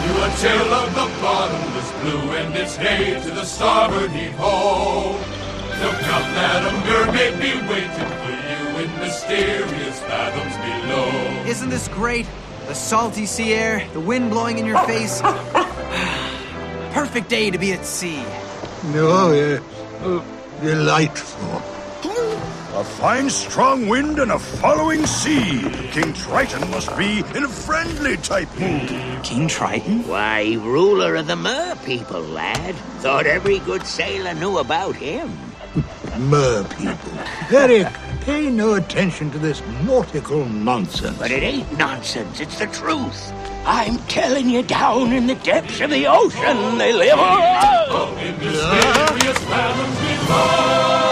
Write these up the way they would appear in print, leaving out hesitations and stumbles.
you a tale of the bottomless blue, and it's hey to the starboard heave-ho. Look out, that a mermaid be waiting for you in mysterious fathoms below. Isn't this great? The salty sea air, the wind blowing in your face. Perfect day to be at sea. Oh, yes. Delightful. A fine strong wind and a following sea. King Triton must be in a friendly type mood. King Triton? Why, ruler of the mer people, lad. Thought every good sailor knew about him. Mer people. Eric, pay no attention to this nautical nonsense. But it ain't nonsense, it's the truth. I'm telling you, down in the depths of the ocean, they live all in mysterious fathoms below.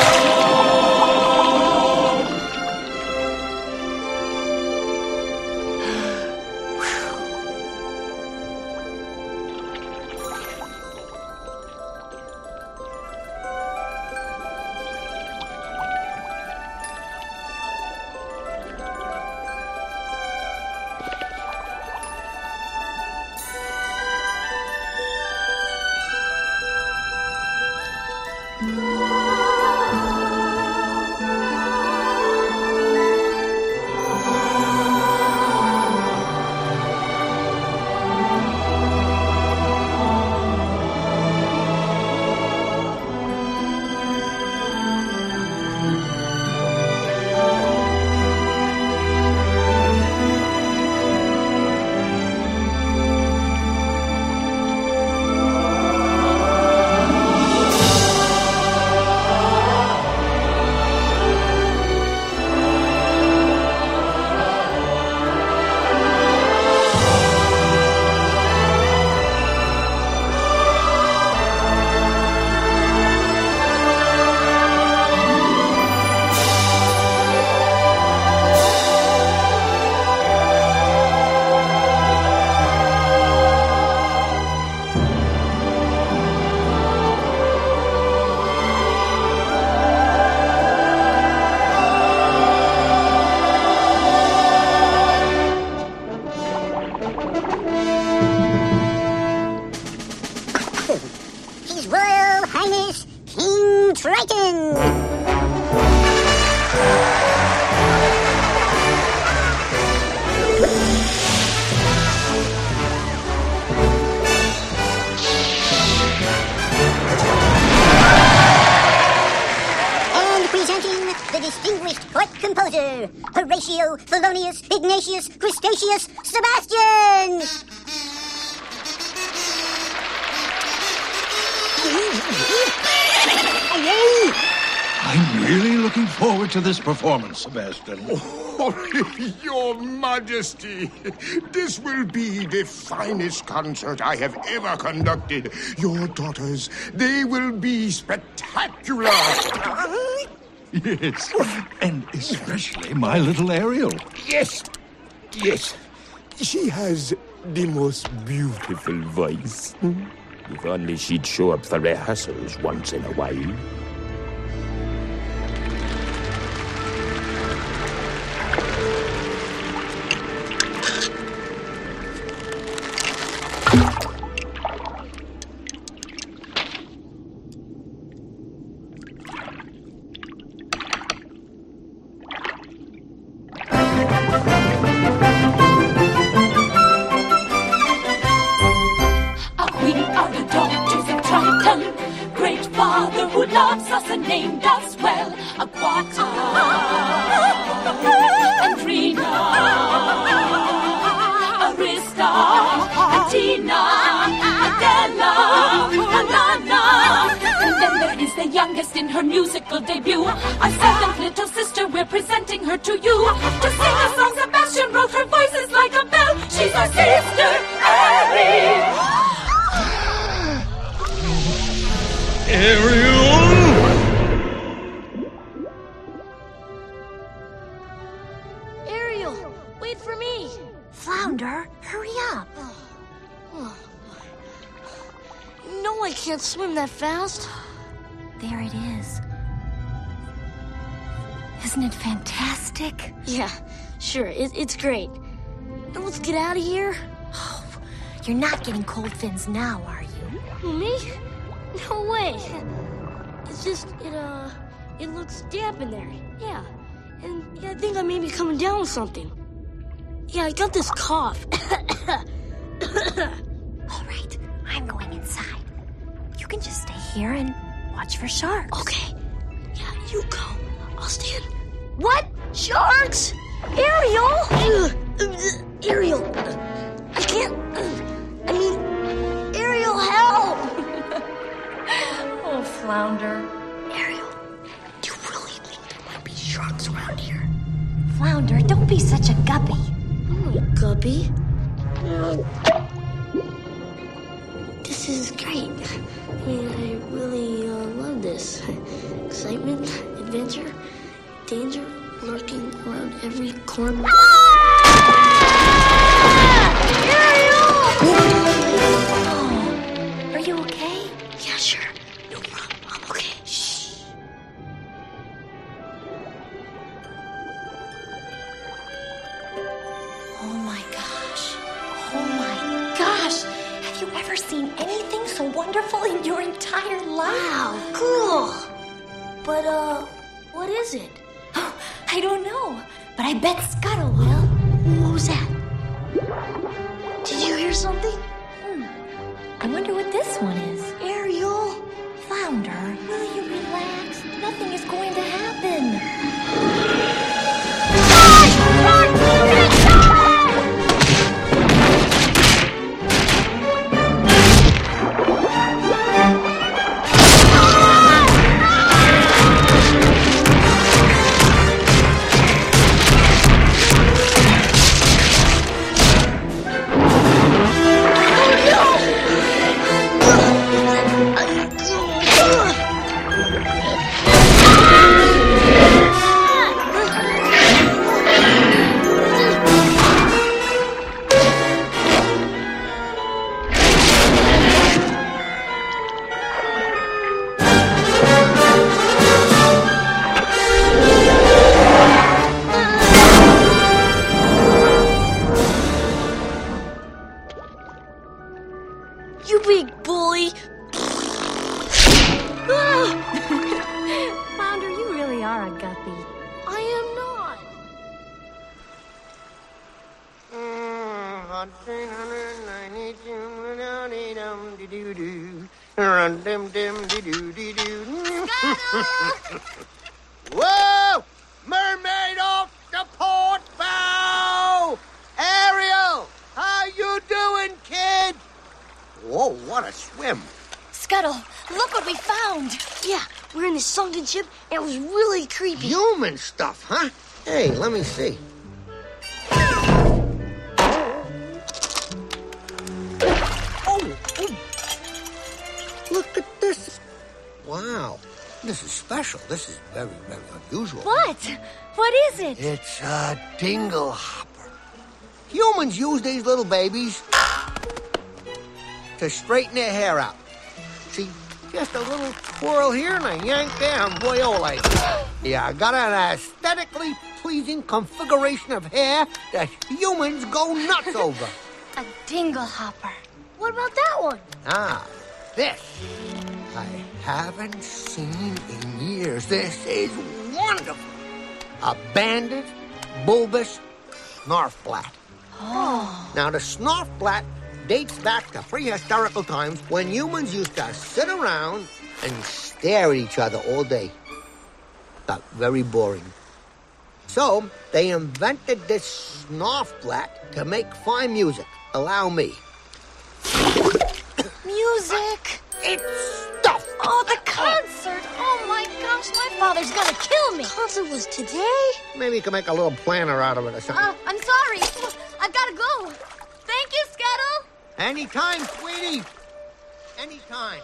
His Royal Highness King Triton! The distinguished court composer, Horatio Thelonious Ignatius Crustaceus Sebastian! I'm really looking forward to this performance, Sebastian. Oh, Your Majesty, this will be the finest concert I have ever conducted. Your daughters, they will be spectacular. Yes, and especially my little Ariel. Yes. She has the most beautiful voice. If only she'd show up for rehearsals once in a while. Named us well, Aquata and Rena, Arista, Athena, Adela, Alana. And then there is the youngest in her musical debut, our seventh little sister. We're presenting her to you to sing a song Sebastian wrote. Her voice is like a bell. She's our sister, Ariel. Ariel! Wait for me! Flounder, hurry up. No, I can't swim that fast. There it is. Isn't it fantastic? Yeah, sure, it's great. Now let's get out of here. Oh, You're not getting cold fins now, are you? Me? No way. It's just, it looks damp in there. Yeah. And yeah, I think I may be coming down with something. Yeah, I got this cough. All right, I'm going inside. You can just stay here and watch for sharks. Okay. Yeah, you go. I'll stand. What? Sharks? Ariel? Ariel. I can't. Ariel, help! Oh, Flounder. Ariel, do you really think there might be sharks around here? Flounder, don't be such a guppy. I'm a guppy. This is great. I really love this. Excitement, adventure, danger lurking around every corner. Oh, are you okay? Yeah, sure. No problem. I'm okay. Shh. Oh my gosh. Oh my gosh. Have you ever seen anything so wonderful in your entire life? Wow, cool. But, what is it? I don't know, but I bet Scuttle will. What was that? Did you hear something? I wonder what this one is. Ariel? Flounder, will you relax? Nothing is going to happen. You big bully! Flounder, you really are a guppy. I am not. Whoa! Mermaid off the port bow! Ariel! How you doing, kid? Whoa, what a swim. Scuttle, look what we found. Yeah, we're in this sunken ship, and it was really creepy. Human stuff, huh? Hey, let me see. Oh, look at this. Wow, this is special. This is very, very unusual. What? What is it? It's a dingle hopper. Humans use these little babies to straighten their hair out. See, just a little twirl here and I yank there and boy, oh, like, yeah, I got an aesthetically pleasing configuration of hair that humans go nuts over. A dingle hopper. What about that one? Ah, this I haven't seen in years. This is wonderful. A banded, bulbous Snorfblatt. Oh. Now, the Snorfblatt dates back to prehistorical times when humans used to sit around and stare at each other all day. Got very boring. So, they invented this Snorfblatt to make fine music. Allow me. Music. It's stuff. Oh, the concert. Oh, my gosh, my father's gonna kill me. Concert was today? Maybe you can make a little planner out of it or something. I'm sorry. I've gotta go. Thank you, Scuttle. Anytime, sweetie. Anytime.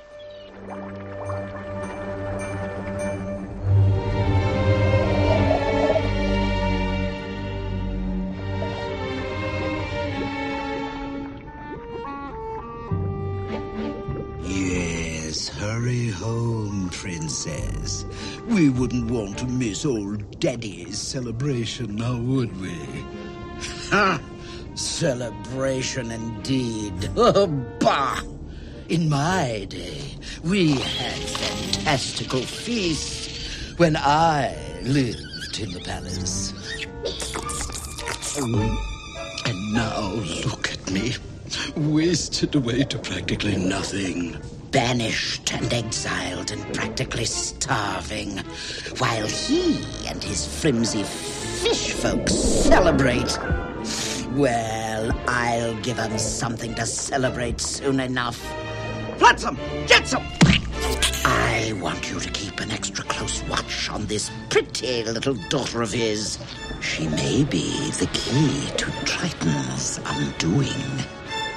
Yes, hurry home, princess. We wouldn't want to miss old Daddy's celebration, now would we? Ha! Celebration indeed. Oh, bah! In my day, we had fantastical feasts when I lived in the palace. And now look at me, wasted away to practically nothing. Banished and exiled and practically starving, while he and his flimsy fish folks celebrate. Well, I'll give them something to celebrate soon enough. Flotsam, Jetsam! I want you to keep an extra close watch on this pretty little daughter of his. She may be the key to Triton's undoing.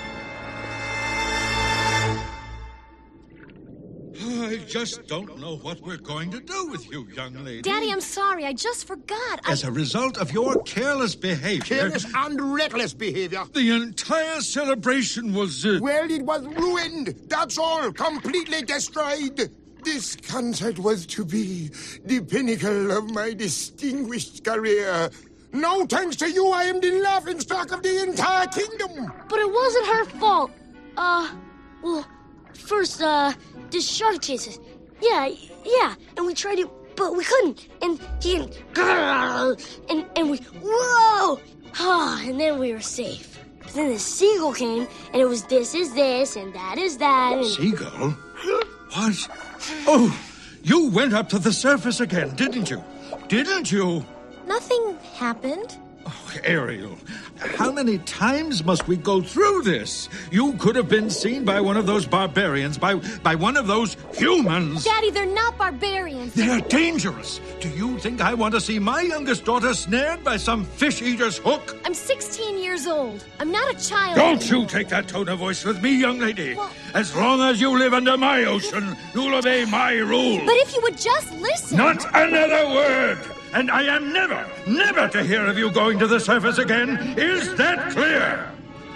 I just don't know what we're going to do with you, young lady. Daddy, I'm sorry. I just forgot. As a result of your careless behavior... Careless and reckless behavior. The entire celebration was... Well, it was ruined. That's all. Completely destroyed. This concert was to be the pinnacle of my distinguished career. No thanks to you, I am the laughingstock of the entire kingdom. But it wasn't her fault. Well, first, this shark chases. Yeah, and we tried to, but we couldn't. And he, and we, whoa! And then we were safe. But then the seagull came, and it was this is this, and that is that. And... Seagull? What? Oh, you went up to the surface again, didn't you? Didn't you? Nothing happened. Oh, Ariel, how many times must we go through this? You could have been seen by one of those barbarians, by one of those humans. Daddy, they're not barbarians. They're dangerous. Do you think I want to see my youngest daughter snared by some fish-eater's hook? I'm 16 years old. I'm not a child Don't anymore. you take that tone of voice with me, young lady. Well, as long as you live under my ocean, you'll obey my rule. But if you would just listen... Not another word! And I am never to hear of you going to the surface again. Is that clear?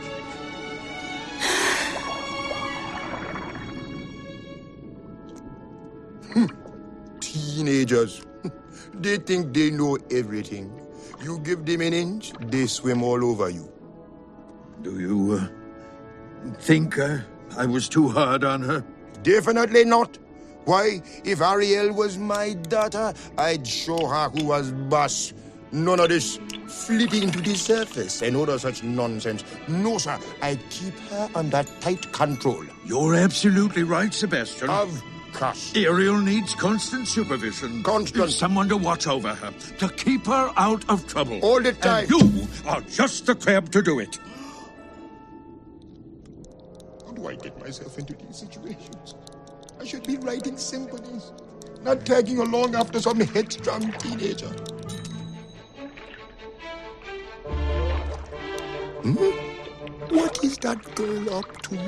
Teenagers. They think they know everything. You give them an inch, they swim all over you. Do you think I was too hard on her? Definitely not. Why, if Ariel was my daughter, I'd show her who was boss. None of this flitting to the surface and other such nonsense. No, sir, I'd keep her under tight control. You're absolutely right, Sebastian. Of course. Ariel needs constant supervision. Constant. Someone to watch over her, to keep her out of trouble. All the time. And you are just the crab to do it. How do I get myself into these situations? I should be writing symphonies, not tagging along after some headstrong teenager. What is that girl up to?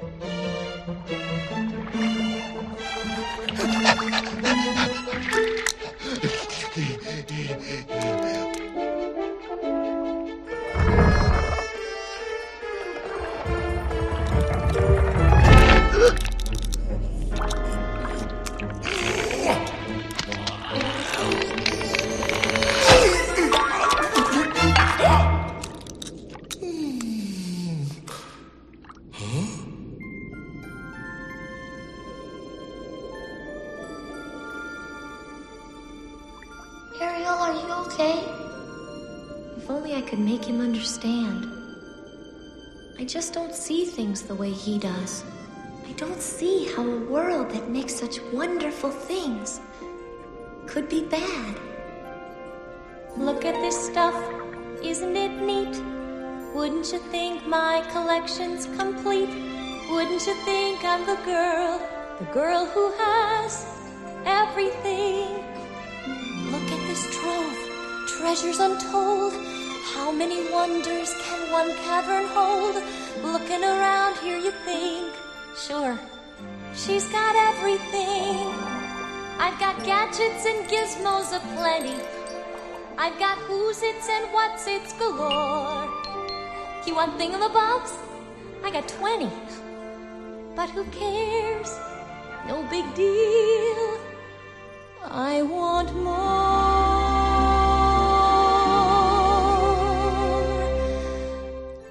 Ariel, are you okay? If only I could make him understand. I just don't see things the way he does. I don't see how a world that makes such wonderful things could be bad. Look at this stuff, isn't it neat? Wouldn't you think my collection's complete? Wouldn't you think I'm the girl who has everything? Look at this trove, treasures untold. How many wonders can one cavern hold? Looking around here you think, sure, she's got everything. I've got gadgets and gizmos aplenty. I've got who's its and what's its galore. You want thingamabobs? I got 20. But who cares? No big deal. I want more.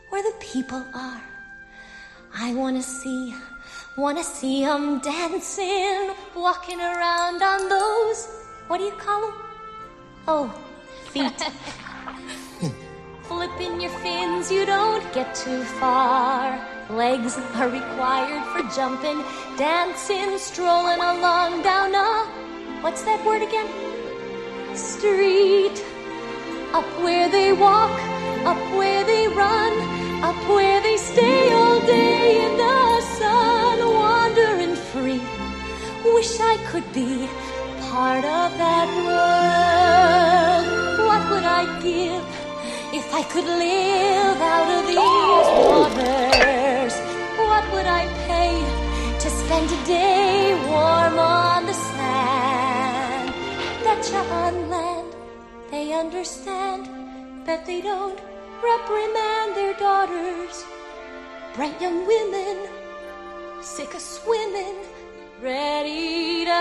where the people are. I wanna see 'em dancing, walking around on those, what do you call them? Oh, feet. Flipping your fins, you don't get too far. Legs are required for jumping, dancing, strolling along down a, what's that word again? Street. Up where they walk, up where they run, up where they stay all day in the sun, wandering free. Wish I could be part of that world. What would I give if I could live out of these waters? What would I pay to spend a day warm on the sand? Betcha on land they understand, bet they don't reprimand their daughters. Bright young women, sick of swimming, ready to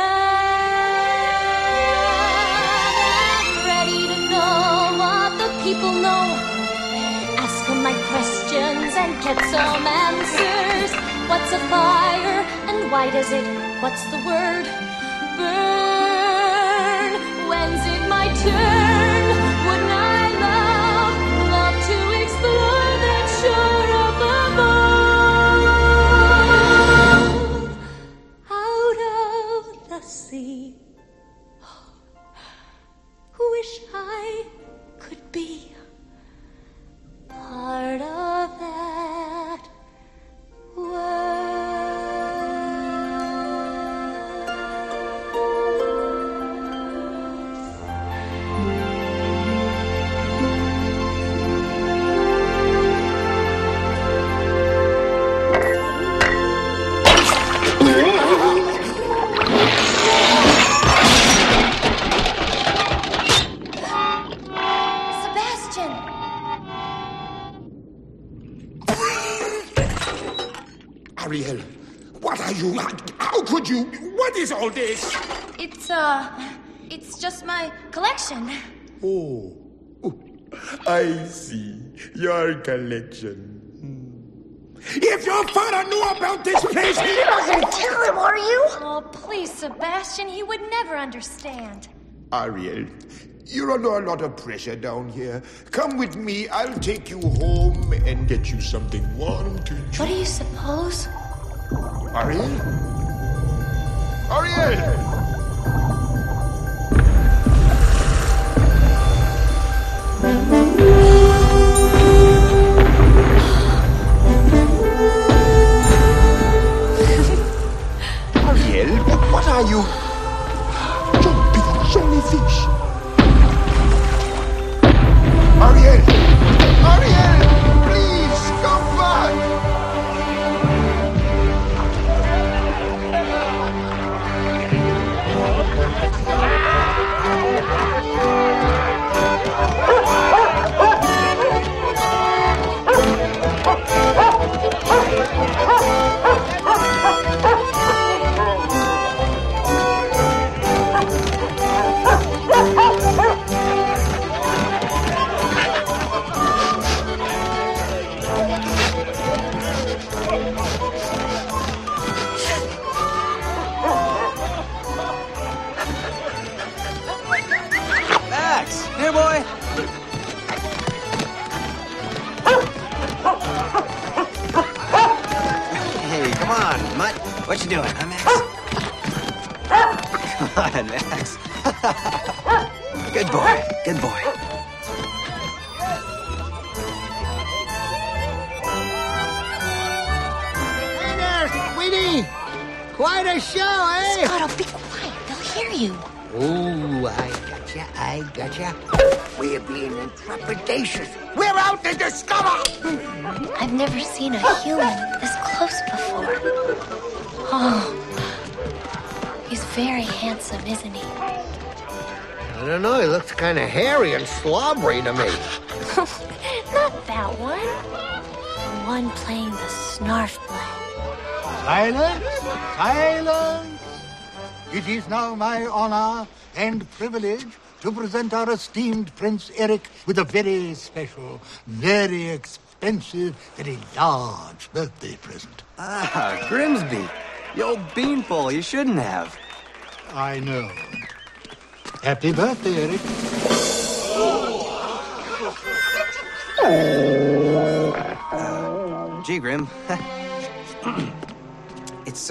stand, ready to know what the people know. Ask them my questions and get some answers. What's a fire and why does it, what's the word, burn? When's it my turn? Wouldn't I love to explore that shore up above, out of the sea? Wish I could be part of that world. Ariel, what are you? How could you? What is all this? It's just my collection. Oh, I see. Your collection. If your father knew about this place, he wasn't tell him, are you? Oh, please, Sebastian, he would never understand. Ariel, you're under a lot of pressure down here. Come with me, I'll take you home and get you something warm to drink. What do you suppose? Ariel? Ariel! Ariel, what are you? Don't be a jellyfish. Ariel! Ariel! Please, come back! What you doing, huh, Max? Come on, Max. Good boy, good boy. Hey there, sweetie! Quite a show, eh? Scotto, be quiet. They'll hear you. Ooh, I gotcha. We're being trepidatious. We're out to discover! I've never seen a human this close before. Oh, he's very handsome, isn't he? I don't know, he looks kind of hairy and slobbery to me. Not that one. The one playing the snarf blend. Silence! Silence! It is now my honor and privilege to present our esteemed Prince Eric with a very special, very expensive expensive, very large birthday present. Ah, Grimsby. The old beanpole, you shouldn't have. I know. Happy birthday, Eric. Gee, Grim. It's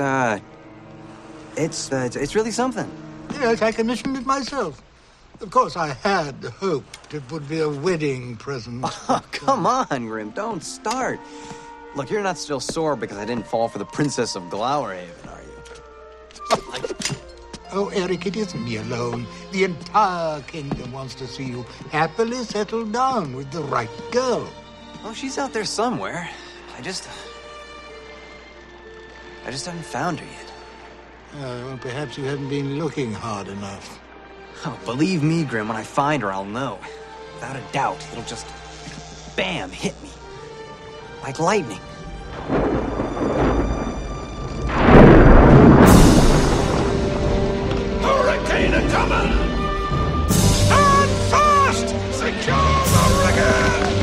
really something. Yes, I commissioned it myself. Of course, I had hoped it would be a wedding present. Oh, come on, Grim. Don't start. Look, you're not still sore because I didn't fall for the Princess of Glowerhaven, are you? Oh, Eric, it isn't me alone. The entire kingdom wants to see you happily settled down with the right girl. Oh, she's out there somewhere. I just haven't found her yet. Well, perhaps you haven't been looking hard enough. Oh, believe me, Grim, when I find her, I'll know. Without a doubt, it'll just, bam, hit me. Like lightning. Hurricane coming! Stand fast! Secure the rigging!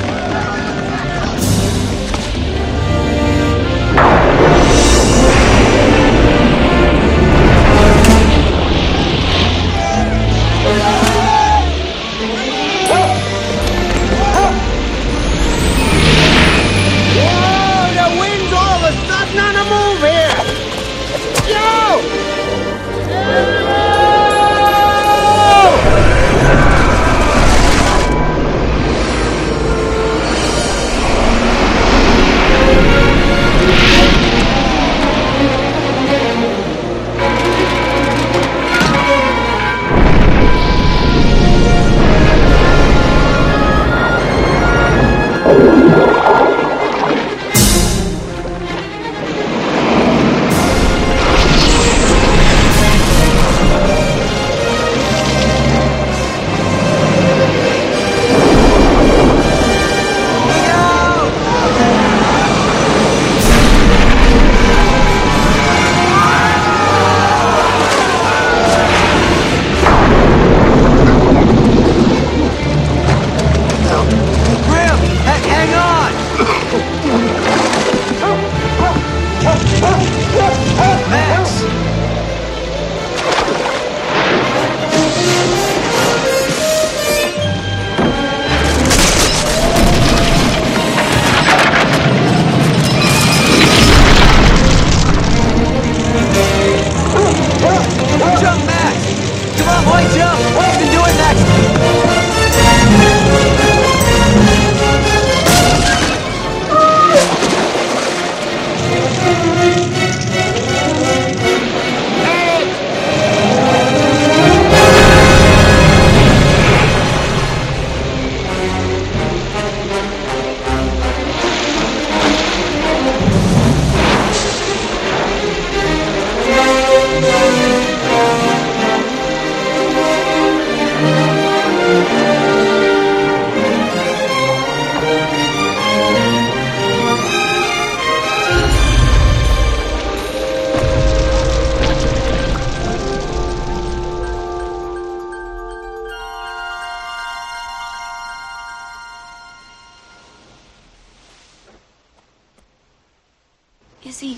Is he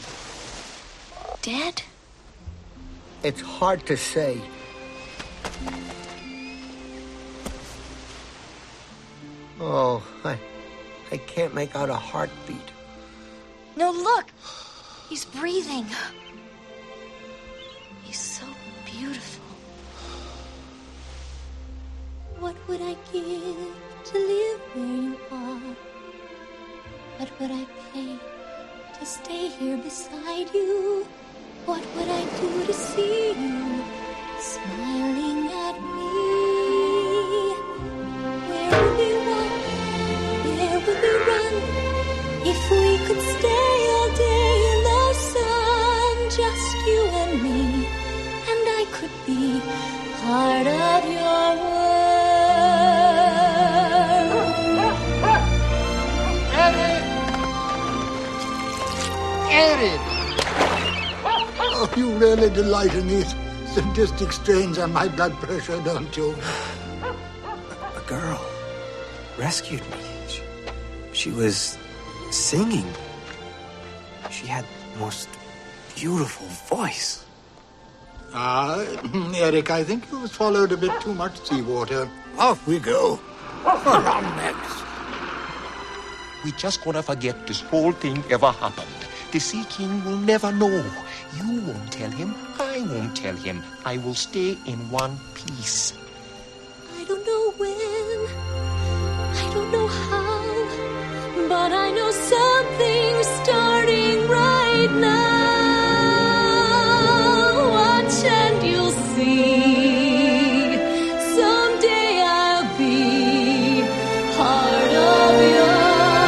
dead? It's hard to say. Oh, I can't make out a heartbeat. No, look! He's breathing. He's so beautiful. What would I give to live where you are? What would I pay to stay here beside you? What would I do to see you smiling at me? Where would we walk? Where would we run? If we could stay all day in the sun, just you and me, and I could be part of your Eric! Eric! Oh, you really delight in these sadistic strains on my blood pressure, don't you? A girl rescued me. She was singing. She had the most beautiful voice. Eric, I think you swallowed a bit too much seawater. Off we go. What on next? We just gonna forget this whole thing ever happened. The Sea King will never know. You won't tell him. I won't tell him. I will stay in one piece. I don't know when, I don't know how, but I know something's starting right now. Watch and you'll see. Someday I'll be part of your world.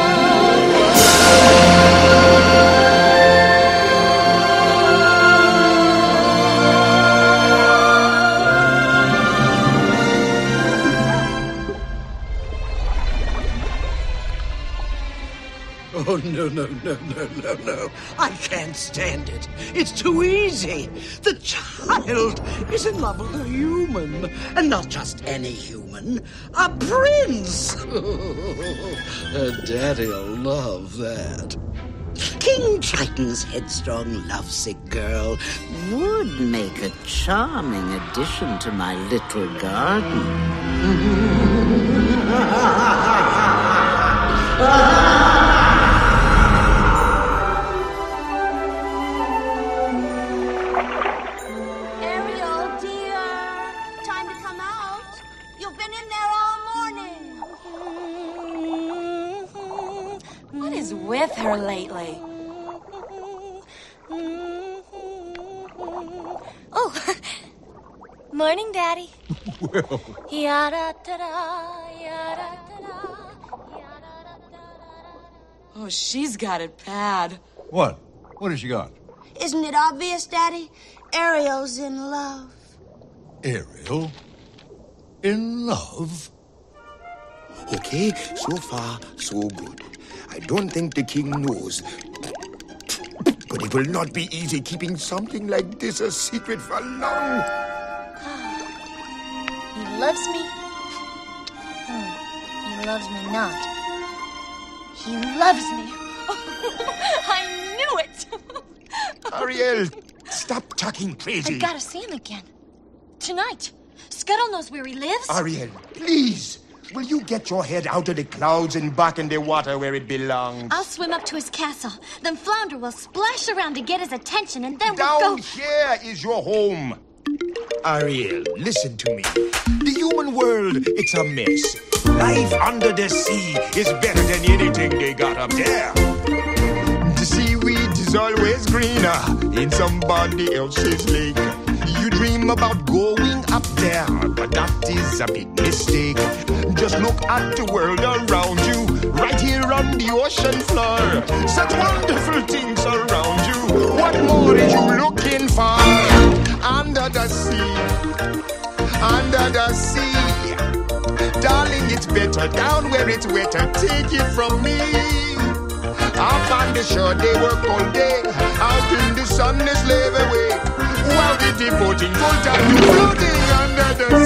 Oh, no. I can't stand it. It's too easy. The child is in love with a human. And not just any human. A prince. Her daddy'll love that. King Triton's headstrong, lovesick girl would make a charming addition to my little garden. Ariel, dear, time to come out. You've been in there all morning. What is with her lately? Oh, morning, Daddy. Well, Oh, she's got it bad. what? What has she got? Isn't it obvious, Daddy? Ariel's in love. Ariel? In love? Okay, so far, so good. I don't think the king knows. But it will not be easy keeping something like this a secret for long. He loves me. He loves me not. He loves me. I knew it. Ariel, stop talking crazy. I gotta see him again. Tonight. Scuttle knows where he lives. Ariel, please. Will you get your head out of the clouds and back in the water where it belongs? I'll swim up to his castle. Then Flounder will splash around to get his attention, and then Down we'll go... here is your home. Ariel, listen to me. The human world, it's a mess. Life under the sea is better than anything they got up there. The seaweed is always greener in somebody else's lake. You dream about going up there, but that is a big mistake. Just look at the world around you, right here on the ocean floor. Such wonderful things around you. What more are you looking for? Under the sea, under the sea. Darling, it's better down where it's wetter. Take it from me. Up on the shore, they work all day. Out in the sun, they slave away. While the devoting full time to floating under the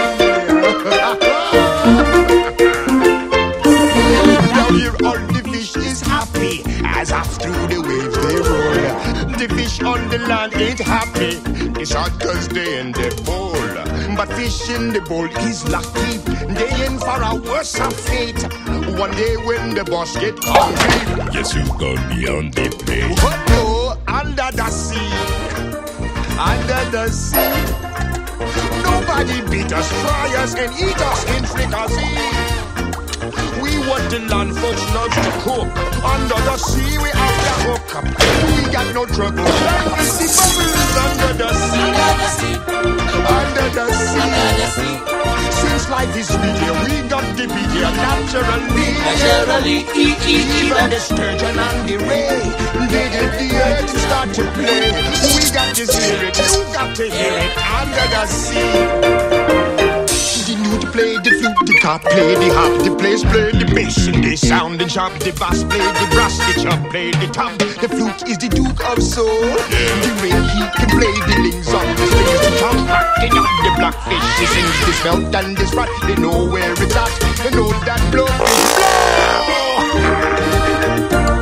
sea. Down here, all the fish is happy as off through the waves they roll. The fish on the land ain't happy. It's hot 'cause they in the bowl. But fish in the bowl is lucky. They in for a worse fate. One day when the boss get hungry, Yes, you gonna be on the plate. but no, under the sea. Under the sea. Nobody beat us, try us, and eat us in fricassee. We want the land folks lunch to cook. Under the sea, we have to hook up. We got no trouble. Like the sea bubbles under the sea. Under the sea. Under the sea. Since life is sweet here, we got the beat here naturally. Even the sturgeon and the ray, they get the earth to start to play. We got to hear it, you got to hear it. Under the sea. The lute play the flute, the cop play the harp, the bass play the bass, and they sound and sharp. The bass play the brass, the chop play the top. The flute is the Duke of Soul. The ring he can play the lings on the strings. The top rocking on the blackfish, he sings the smelt and the sprat. They know where it's at, they know that blow is blow.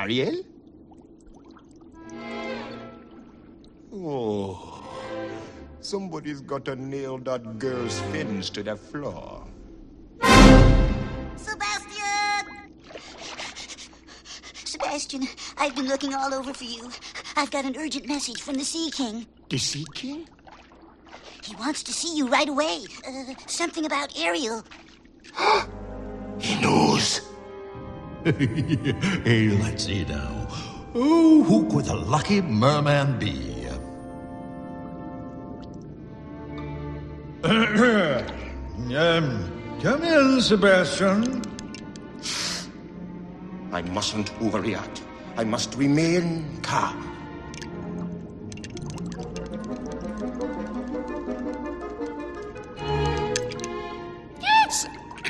Ariel? Oh, somebody's got to nail that girl's fins to the floor. Sebastian, I've been looking all over for you. I've got an urgent message from the Sea King. The Sea King? He wants to see you right away. Something about Ariel. He knows. Hey, let's see now. Oh, who could the lucky merman be? Come in, Sebastian. I mustn't overreact. I must remain calm. Yes.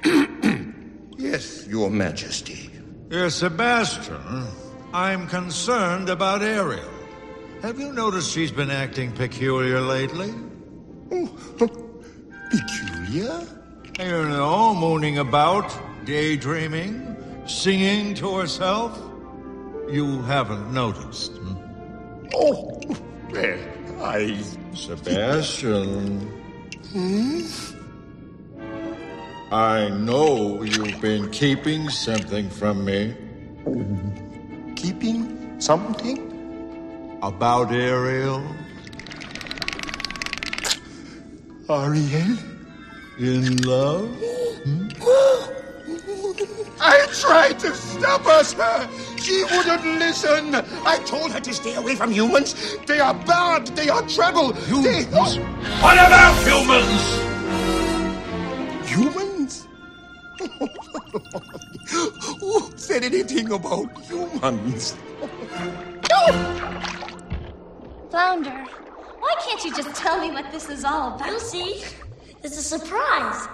Yes, Your Majesty. Sebastian, I'm concerned about Ariel. Have you noticed she's been acting peculiar lately? Peculiar? You know, mooning about, daydreaming, singing to herself. You haven't noticed. Oh, well, Sebastian. I know you've been keeping something from me. Keeping something? About Ariel? Ariel? In love? I tried to stop us, sir. She wouldn't listen. I told her to stay away from humans. They are bad. They are trouble. Humans? What about humans? Humans? Who said anything about humans? Flounder, why can't you just tell me what this is all about? You'll see. It's a surprise.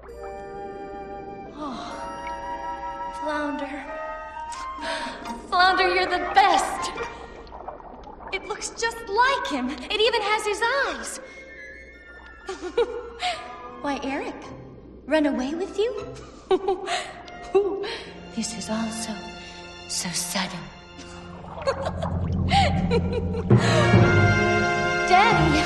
Oh, Flounder. Flounder, you're the best. It looks just like him. It even has his eyes. Why, Eric, run away with you? This is all so sudden. Daddy!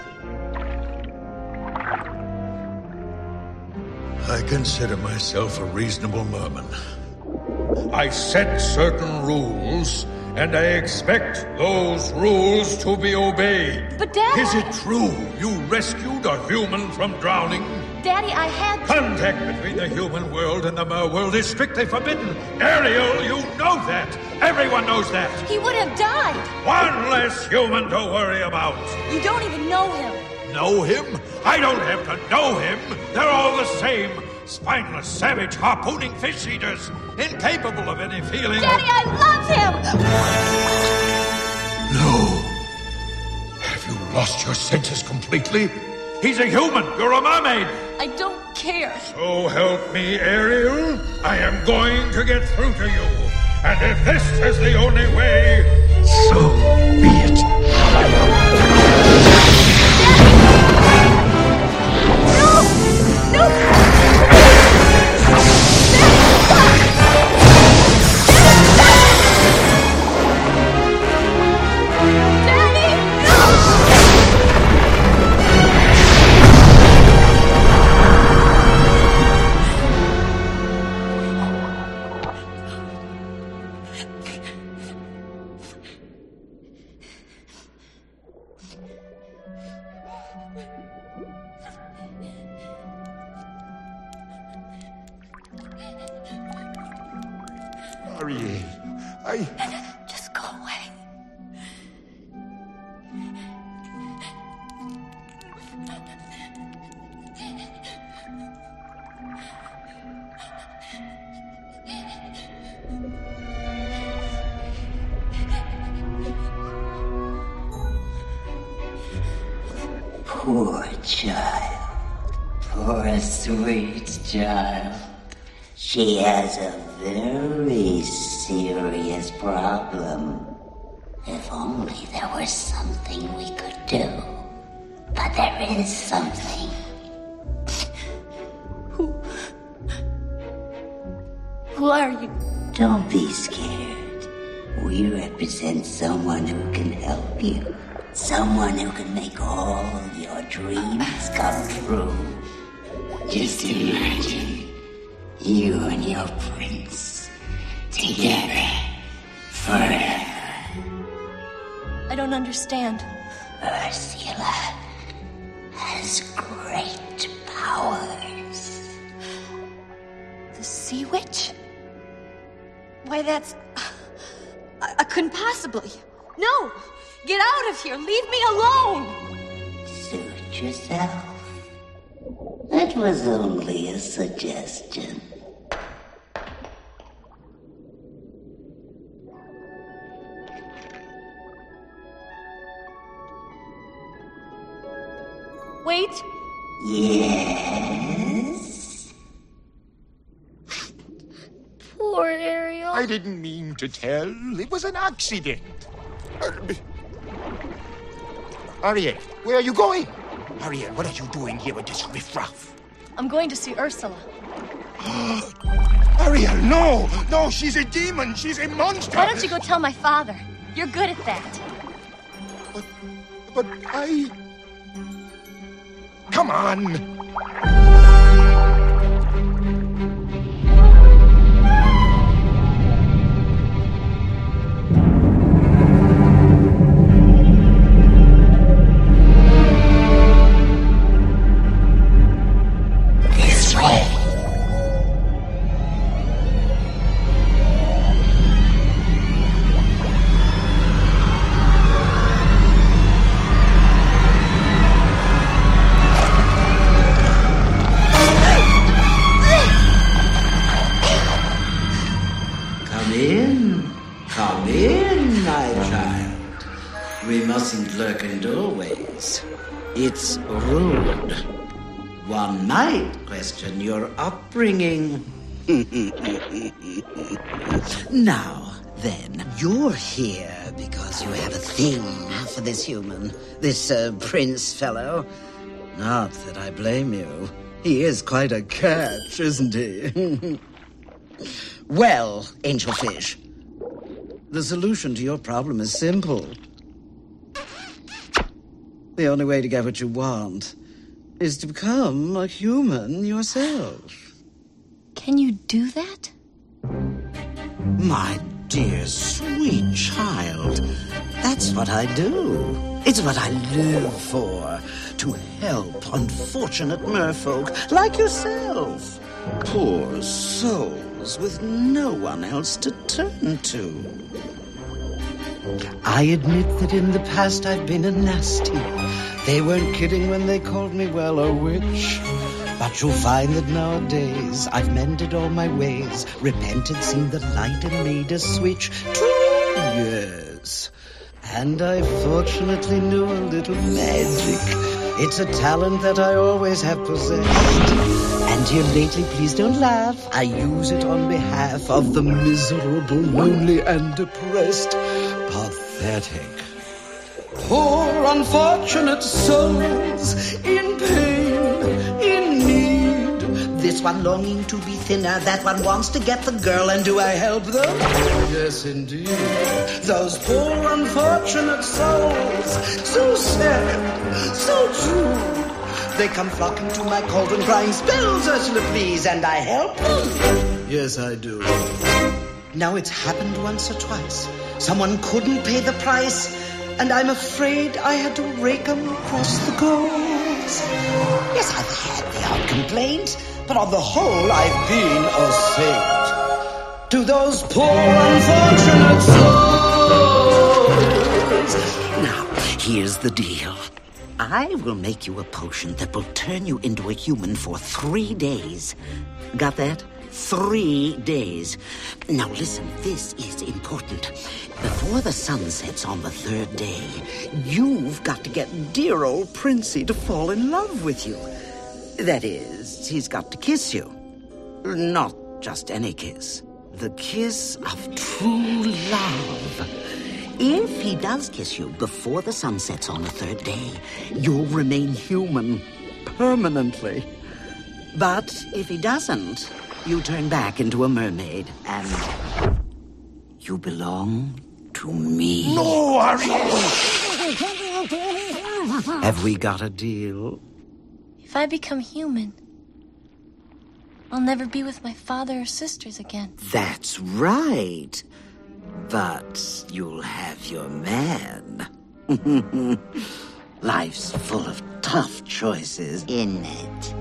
I consider myself a reasonable merman. I set certain rules, and I expect those rules to be obeyed. But, Daddy... Is it true you rescued a human from drowning? Daddy, I had to... Contact between the human world and the mer world is strictly forbidden. Ariel, you know that. Everyone knows that. He would have died. One less human to worry about. You don't even know him. Know him? I don't have to know him. They're all the same. Spineless, savage, harpooning fish eaters. Incapable of any feeling. Daddy, I love him! No. Have you lost your senses completely? He's a human. You're a mermaid. I don't care. So help me, Ariel. I am going to get through to you. And if this is the only way, so be it. No! Ariel, Just go away. Poor child. Poor sweet child. She has a very serious problem. If only there were something we could do. But there is something. Who are you? Don't be scared. We represent someone who can help you. Someone who can make all your dreams come true. Just imagine you and your prince together forever. I don't understand. Ursula has great powers. The Sea Witch? Why, that's... I couldn't possibly. No! Get out of here! Leave me alone! Suit yourself. That was only a suggestion. Wait. Yes? Poor Ariel. I didn't mean to tell. It was an accident. Ariel, where are you going? Ariel, what are you doing here with this riffraff? I'm going to see Ursula. Ariel, no! No, she's a demon! She's a monster! Why don't you go tell my father? You're good at that. But I... Come on! This way. Come in, my child. We mustn't lurk in doorways. It's rude. One might question your upbringing. Now, then, you're here because you have a thing for this human, this prince fellow. Not that I blame you. He is quite a catch, isn't he? Well, Angelfish, the solution to your problem is simple. The only way to get what you want is to become a human yourself. Can you do that? My dear, sweet child, that's what I do. It's what I live for, to help unfortunate merfolk like yourself. Poor souls with no one else to turn to. I admit that in the past I've been a nasty. They weren't kidding when they called me, well, a witch. But you'll find that nowadays I've mended all my ways, repented, seen the light, and made a switch. 2 years. And I fortunately know a little magic. It's a talent that I always have possessed. And here lately, please don't laugh, I use it on behalf of the miserable, lonely, and depressed. Pathetic. Poor unfortunate souls in pain, in need. This one longing to be thinner, that one wants to get the girl, and do I help them? Yes, indeed. Those poor unfortunate souls, so sad, so true. They come flocking to my cauldron, crying, spells, Ursula, please, and I help them. Yes, I do. Now, it's happened once or twice. Someone couldn't pay the price, and I'm afraid I had to rake 'em across the coals. Yes, I've had the odd complaint, but on the whole, I've been a saint. To those poor unfortunate souls. Now, here's the deal. I will make you a potion that will turn you into a human for 3 days. Got that? 3 days. Now listen, this is important. Before the sun sets on the 3rd day, you've got to get dear old Princey to fall in love with you. That is, he's got to kiss you. Not just any kiss. The kiss of true love. If he does kiss you before the sun sets on the 3rd day, you'll remain human permanently. But if he doesn't, you turn back into a mermaid, and you belong to me. No, Ariel! Have we got a deal? If I become human, I'll never be with my father or sisters again. That's right. But you'll have your man. Life's full of tough choices, isn't it?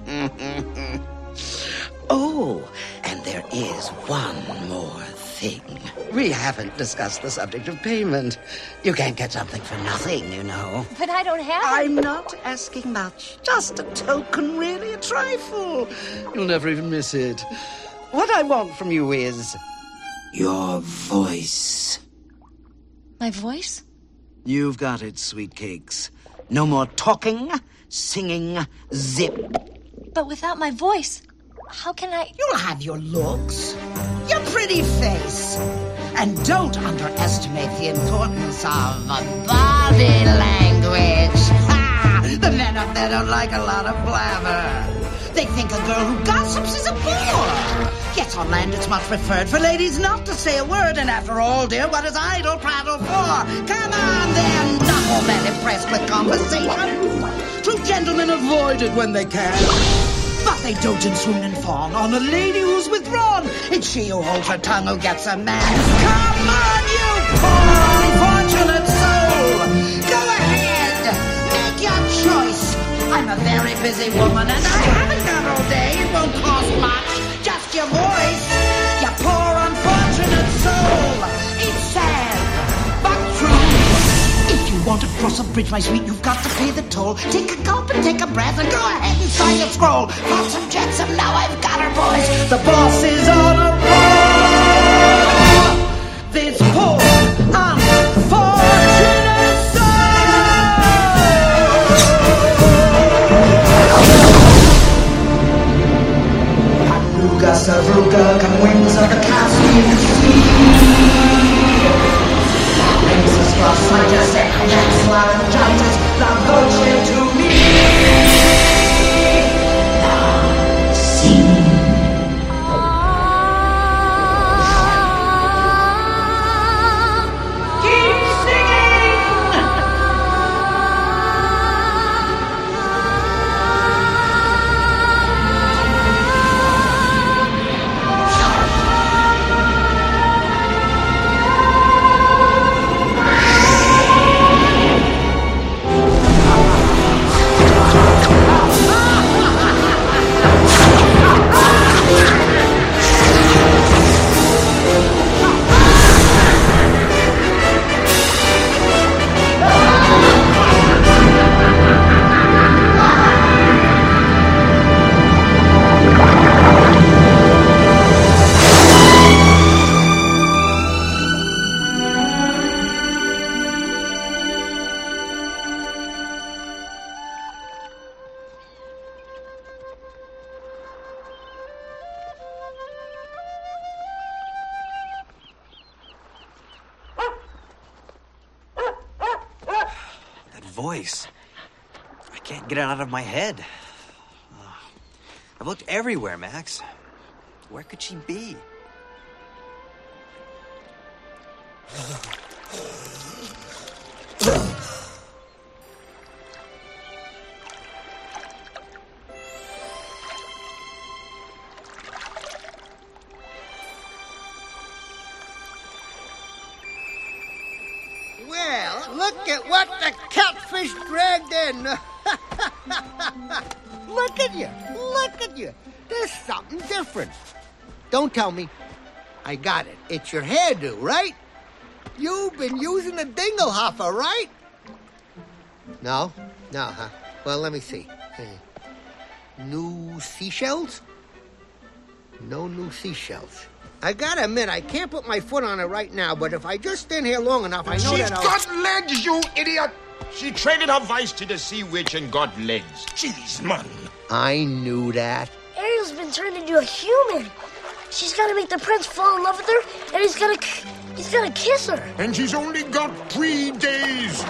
Oh, and there is one more thing. We haven't discussed the subject of payment. You can't get something for nothing, you know. But I don't have I'm not asking much. Just a token, really, a trifle. You'll never even miss it. What I want from you is your voice. My voice? You've got it, sweet cakes. No more talking, singing, zip. But without my voice, how can I... You'll have your looks, your pretty face. And don't underestimate the importance of body language. Ha! The men up there don't like a lot of blabber. They think a girl who gossips is a bore. Yet on land it's much preferred for ladies not to say a word. And after all, dear, what is idle prattle for? Come on, then, knucklemen impressed with conversation. True gentlemen avoid it when they can. But they dote and swoon and fawn on a lady who's withdrawn. It's she who holds her tongue who gets a man. Come on, you poor unfortunate soul. Go ahead, make your choice. I'm a very busy woman and I haven't got all day. It won't cost much, just your voice. You poor unfortunate soul. It's sad, but true. If you want to cross a bridge, my sweet, you've got to pay the toll. Take a gulp and take a breath and go ahead and sign your scroll. Pop some jetsam, now I've got her, boys. The boss is on a roll. This poor unfortunate Hanuga, Saruga, come wings of the Caspian Sea. Raises glossitis and jets laryngitis, la voce to me. Sing. Keep singing. Voice. I can't get it out of my head. I've looked everywhere, Max. Where could she be? Well, look at what the catfish dragged in. Look at you. Look at you. There's something different. Don't tell me. I got it. It's your hairdo, right? You've been using a dinglehopper, right? No? No, huh? Well, let me see. New seashells? No new seashells. I gotta admit, I can't put my foot on it right now, but if I just stand here long enough, I know She's that I'll... got legs, you idiot! She traded her vice to the sea witch and got legs. Jeez, man. I knew that. Ariel's been turned into a human. She's got to make the prince fall in love with her, and he's got to kiss her. And she's only got 3 days.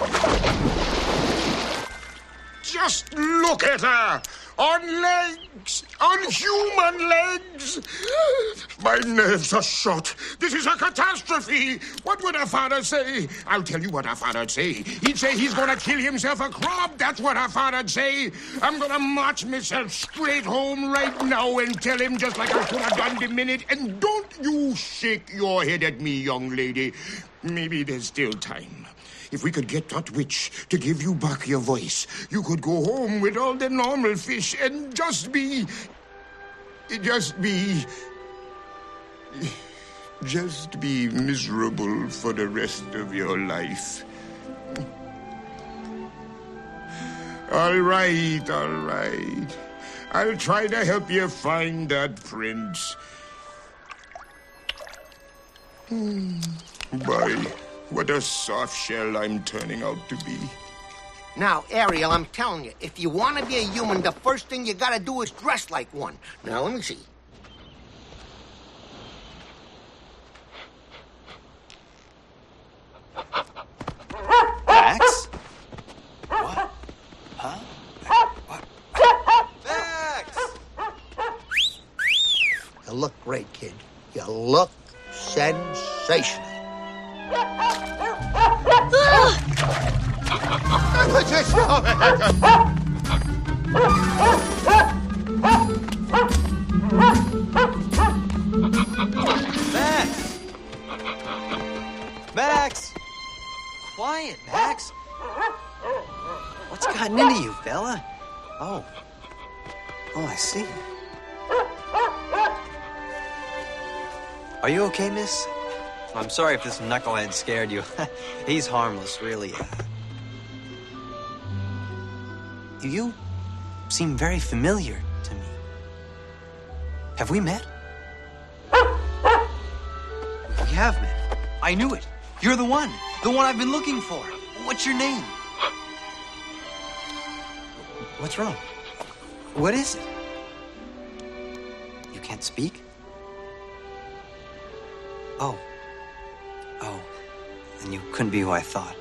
Just look at her. On legs. On human legs. My nerves are shot. This is a catastrophe. What would our father say? I'll tell you what our father'd say. He'd say he's gonna kill himself a crop. That's what our father'd say. I'm gonna march myself straight home right now and tell him just like I could have done the minute. And don't you shake your head at me, young lady. Maybe there's still time. If we could get that witch to give you back your voice, you could go home with all the normal fish and just be miserable for the rest of your life. All right. I'll try to help you find that prince. Boy, what a soft shell I'm turning out to be. Now, Ariel, I'm telling you, if you want to be a human, the first thing you gotta do is dress like one. Now, let me see. Max? What? Huh? What? Max! You look great, kid. You look sensational. Max! Quiet, Max. What's gotten into you, Bella? Oh, I see. Are you okay, miss? I'm sorry if this knucklehead scared you. He's harmless, really. You seem very familiar to me. Have we met? We have met. I knew it. You're the one I've been looking for. What's your name? What's wrong? What is it? You can't speak? Oh, then you couldn't be who I thought.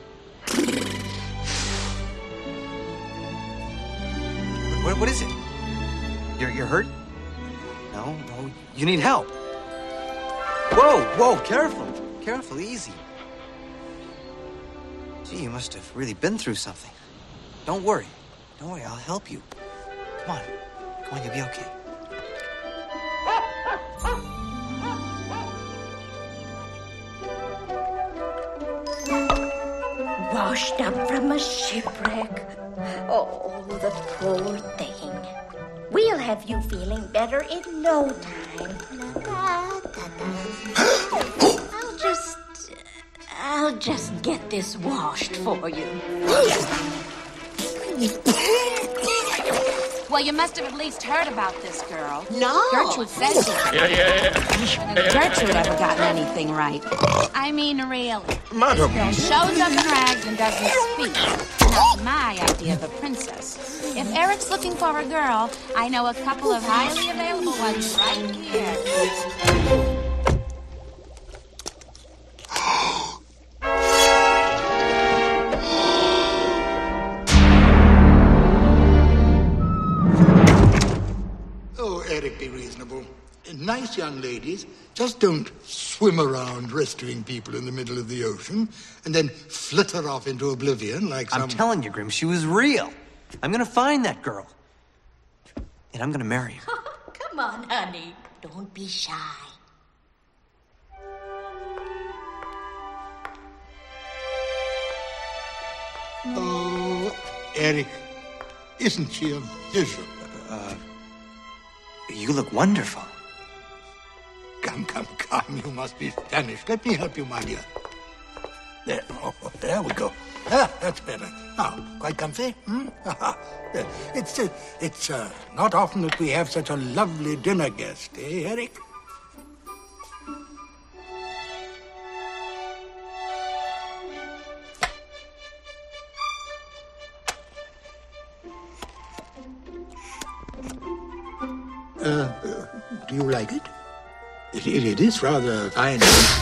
What is it? You're hurt? No, you need help. Whoa, careful, easy. Gee, you must have really been through something. Don't worry, I'll help you. Come on, you'll be okay. Washed up from a shipwreck. Oh, the poor thing. We'll have you feeling better in no time. I'll just get this washed for you. Well, you must have at least heard about this girl. No. Gertrude says it. Yeah. Gertrude ever gotten anything right? I mean, really. Madam. Girl shows up in rags and doesn't speak. That's my idea of a princess. If Eric's looking for a girl, I know a couple of highly available ones right here. Eric, be reasonable. Nice young ladies just don't swim around rescuing people in the middle of the ocean and then flitter off into oblivion like some... I'm telling you, Grim, she was real. I'm gonna find that girl. And I'm gonna marry her. Come on, honey. Don't be shy. Oh, Eric, isn't she a vision? You look wonderful. Come. You must be Spanish. Let me help you, my dear. There we go. That's better. Now, quite comfy? It's not often that we have such a lovely dinner guest, eh, Eric? Do you like it? It is rather fine.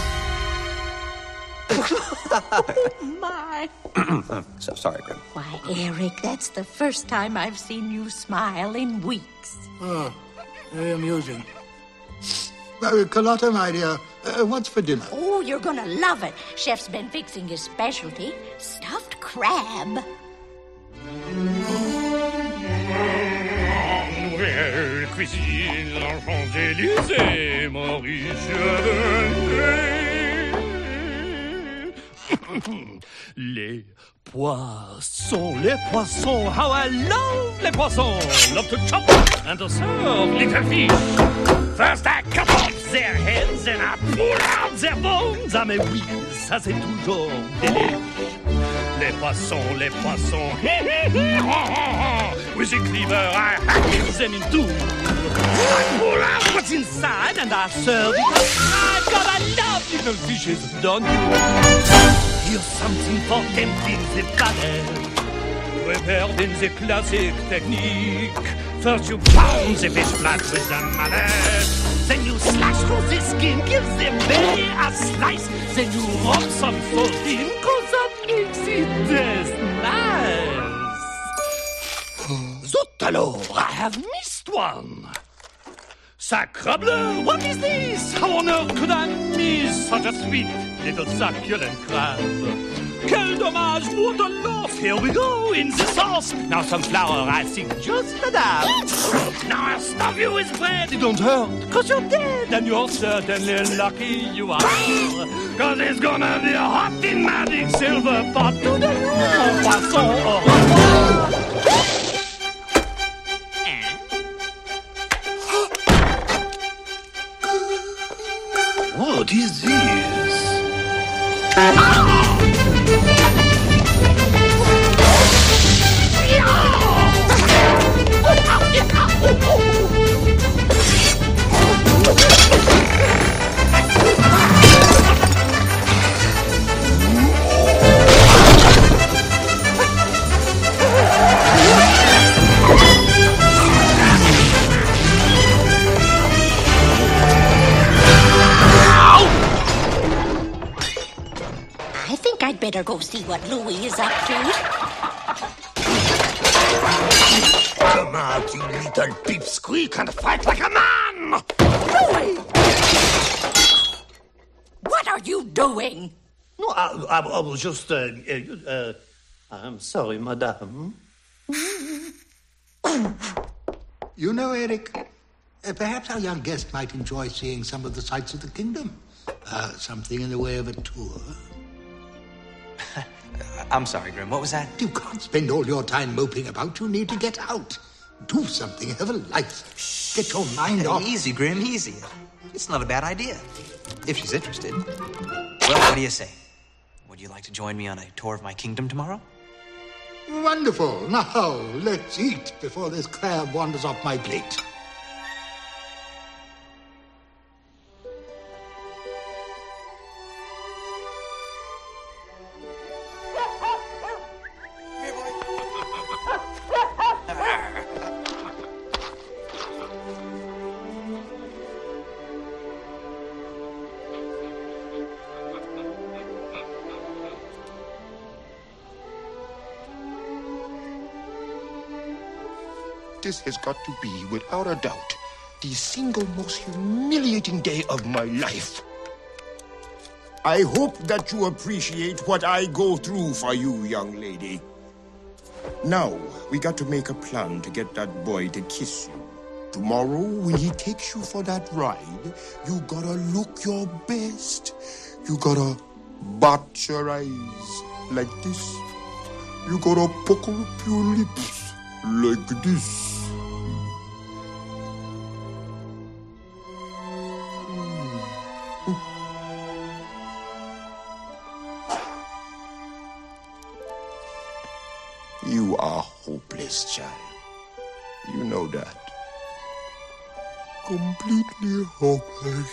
My. So sorry, Grim. Why, Eric, that's the first time I've seen you smile in weeks. Oh, very amusing. Carlotta, my dear, what's for dinner? Oh, you're gonna love it. Chef's been fixing his specialty, stuffed crab. Nouvelle cuisine, l'enfant Élysée, Maurice Les poissons, how I love les poissons. Love to chop and to serve little fish. First I cut off their heads and I pull out their bones. Ah mais oui, ça c'est toujours délicieux. Les poissons. With a cleaver I hack them in two. I pull out what's inside and I serve it up. My God, I love little fishes, don't you? Here's something for tempting the palate. Prepared in the classic technique. First you pound the fish flat with a mallet. Then you slash through the skin, give the belly a slice. Then you rub some salt in, cause that makes it taste nice. Zut alors, I have missed one. Sacrebleu, what is this? How on earth could I miss such a sweet little succulent crab? Quel dommage, what a loss! Here we go, in the sauce. Now some flour, I think, just a dab. Now I'll stuff you with bread. It don't hurt, cause you're dead. And you're certainly lucky you are. Cause it's gonna be a hot in magic silver pot. To the poisson au revoir. What is this? I'd better go see what Louis is up to. Come out, you little pipsqueak, and fight like a man! Louis! What are you doing? No, I was just, I'm sorry, madame. You know, Eric, perhaps our young guest might enjoy seeing some of the sights of the kingdom. Something in the way of a tour. I'm sorry, Grim. What was that? You can't spend all your time moping about. You need to get out. Do something. Have a life. Get your mind off. Easy, Grim. Easy. It's not a bad idea. If she's interested. Well, what do you say? Would you like to join me on a tour of my kingdom tomorrow? Wonderful. Now, let's eat before this crab wanders off my plate. This has got to be, without a doubt, the single most humiliating day of my life. I hope that you appreciate what I go through for you, young lady. Now, we got to make a plan to get that boy to kiss you. Tomorrow, when he takes you for that ride, you gotta look your best. You gotta bat your eyes like this. You gotta pucker up your lips like this. You are hopeless, child. You know that. Completely hopeless.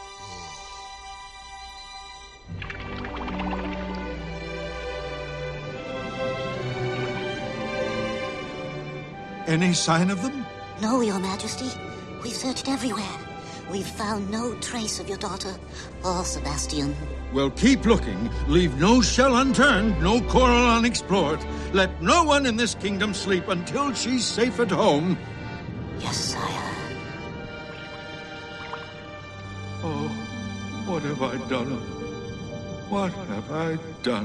Any sign of them? No, Your Majesty. We've searched everywhere. We've found no trace of your daughter or Sebastian. Well, keep looking. Leave no shell unturned, no coral unexplored. Let no one in this kingdom sleep until she's safe at home. Yes, sire. Oh, what have I done? What have I done?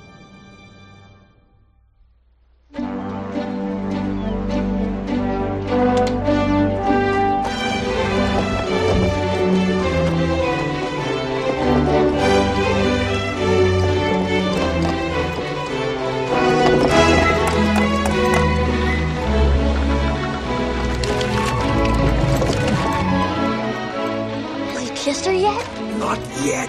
Kissed her yet? Not yet.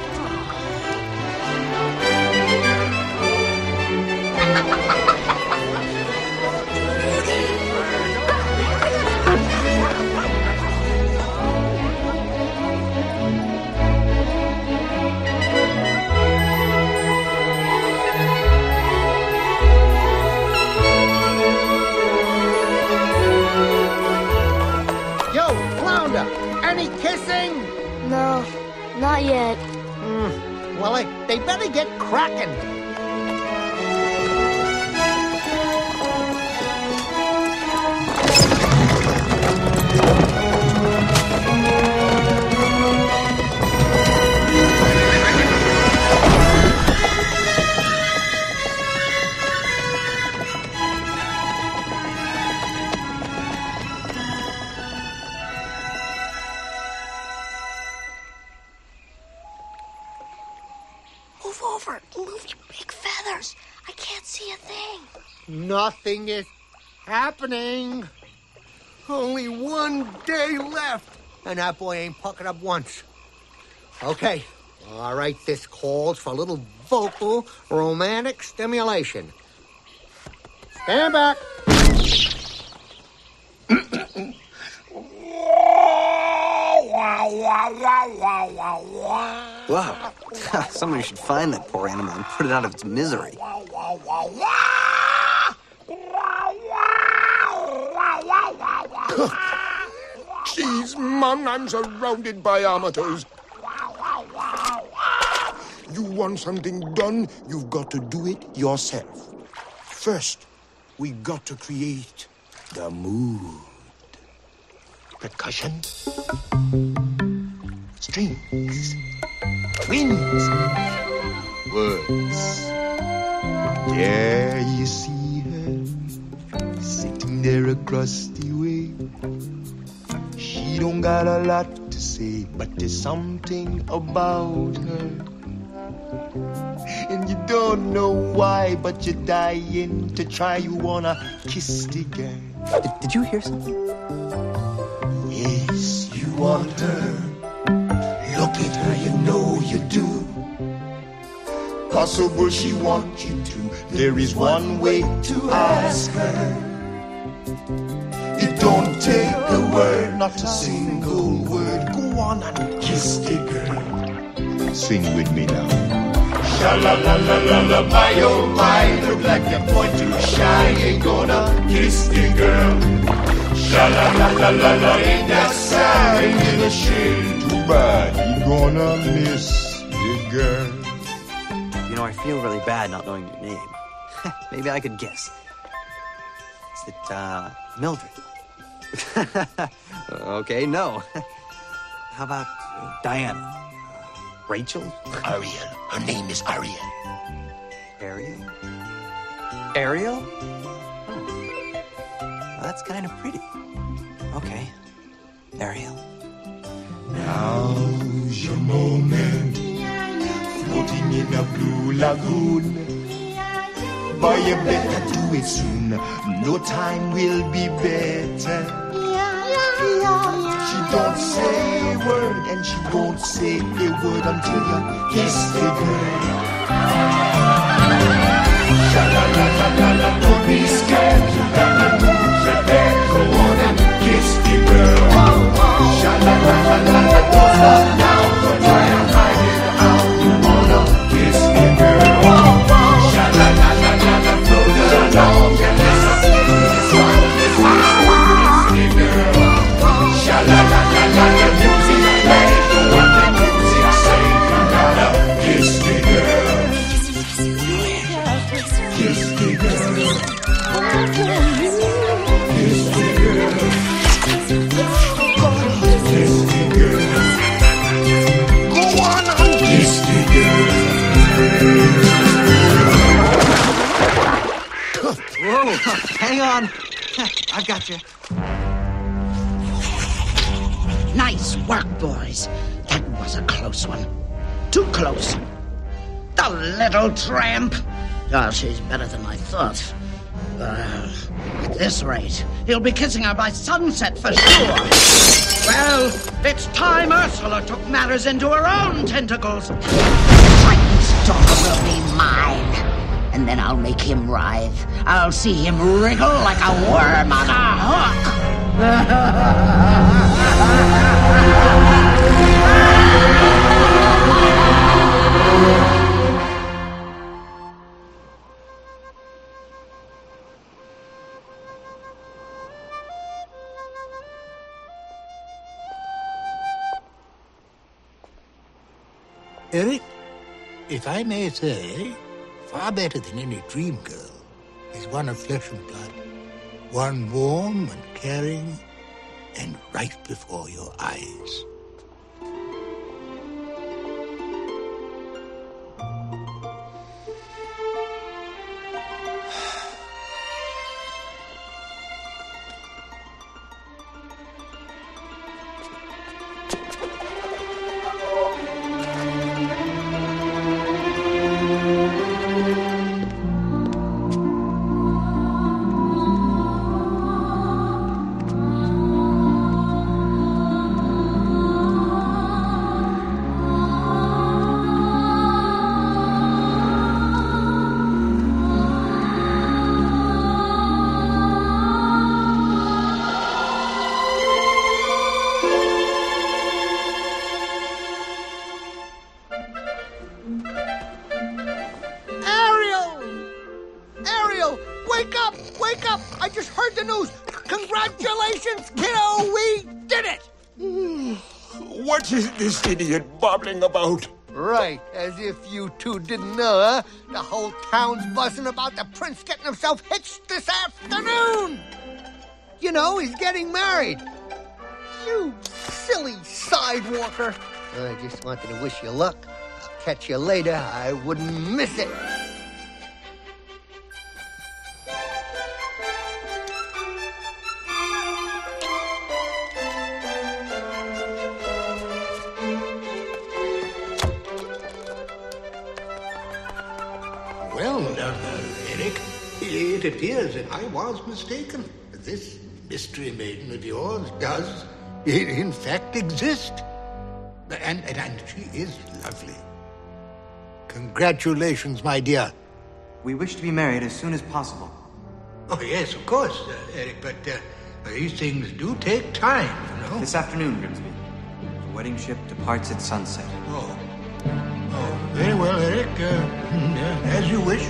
Yo, Flounder, any kissing? No, not yet. Well, they better get cracking. Move over. Move your big feathers. I can't see a thing. Nothing is happening. Only one day left. And that boy ain't puckered up once. Okay. All right, this calls for a little vocal romantic stimulation. Stand back. Wow. Somebody should find that poor animal and put it out of its misery. Jeez, man, I'm surrounded by amateurs. You want something done, you've got to do it yourself. First, we got to create the mood. Percussion, strings, winds, words. There you see her, sitting there across the way. She don't got a lot to say, but there's something about her. And you don't know why, but you're dying to try. You wanna kiss the girl. Did you hear something? Yes, you want her. Look at her, you know you do. Possible she wants you to. There is one way to ask her. It don't take a word, not a single word. Go on and kiss the girl. Sing with me now. Sha-la-la-la-la-la, oh my, look like you're going too shy. Ain't gonna kiss the girl. Sha-la-la-la-la-la, ain't that sad? Ain't it a shame? Too bad, you gonna miss the girl. You know, I feel really bad not knowing your name. Maybe I could guess. Is it, Mildred? Okay, no. How about Diana? Rachel? Ariel. Her name is Ariel. Ariel? Ariel? Oh. Well, that's kind of pretty. Okay. Ariel. Now's your moment. Floating in a blue lagoon. Boy, you better do it soon. No time will be better. She don't say a word, and she won't say a word until you kiss the girl. Sha-la-la-la-la-la, don't be scared. You gotta move your head. Go on and kiss the girl. Sha-la-la-la-la-la, don't stop now. Don't try and hide it out. You wanna kiss the girl. Sha-la-la-la-la-la, float along and listen to the song. Kiss the girl. Sha-la-la-la-la, the music play. Go on the music say. You gotta kiss the girl. Kiss the girl. Kiss the girl. Kiss the girl. Hang on. I've got you. Nice work, boys. That was a close one. Too close. The little tramp. Oh, she's better than I thought. At this rate, he'll be kissing her by sunset for sure. Well, it's time Ursula took matters into her own tentacles. Triton's daughter will be mine. And then I'll make him writhe. I'll see him wriggle like a worm on a hook. Eric, if I may say, far better than any dream girl is one of flesh and blood. One warm and caring and right before your eyes. What is this idiot babbling about? Right, as if you two didn't know, huh? The whole town's buzzing about the prince getting himself hitched this afternoon. You know, he's getting married. You silly sidewalker. I just wanted to wish you luck. I'll catch you later. I wouldn't miss it. Well, Eric, it appears that I was mistaken. This mystery maiden of yours does, in fact, exist. And she is lovely. Congratulations, my dear. We wish to be married as soon as possible. Oh, yes, of course, Eric, but these things do take time, you know. This afternoon, Grimsby. The wedding ship departs at sunset. Oh, very well, Eric. As you wish.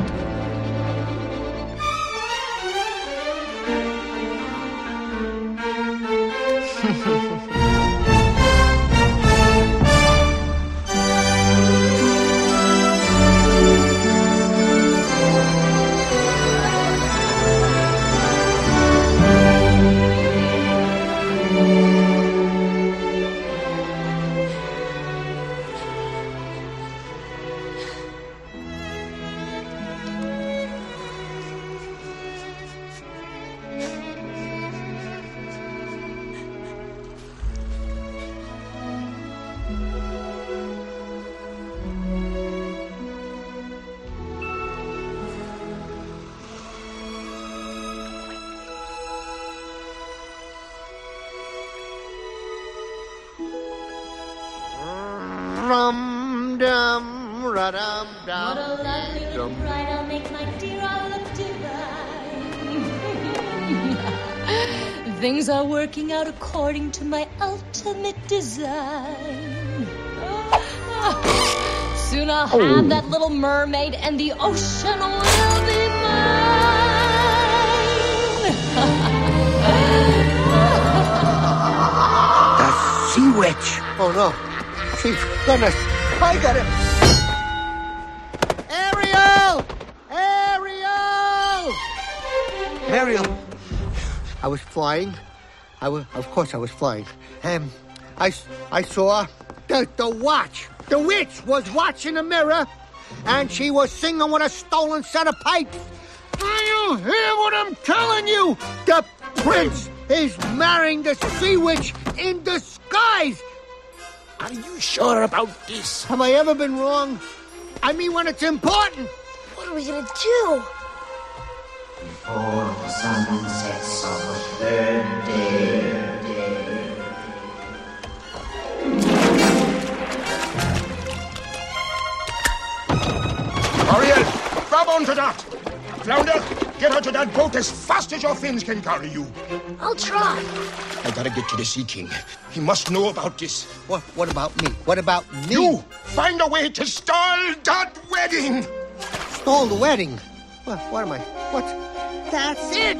What a lovely little bride I'll make, my dear, I'll look divine. Things are working out according to my ultimate design. Soon I'll have that little mermaid and the ocean will be mine. The sea witch. Oh, no. She's gonna... I got it. Ariel! I was flying. Of course I was flying. I saw the watch. The witch was watching a mirror, and she was singing with a stolen set of pipes. you hear what I'm telling you? The prince is marrying the sea witch in disguise. Are you sure about this? Have I ever been wrong? I mean, when it's important. What are we gonna do? Before the sun sets on the third day. Ariel, grab onto that! Flounder, get her to that boat as fast as your fins can carry you. I'll try. I gotta get to the Sea King. He must know about this. What about me? What about me? You! Find a way to stall that wedding! Stall the wedding? What am I? What? That's it!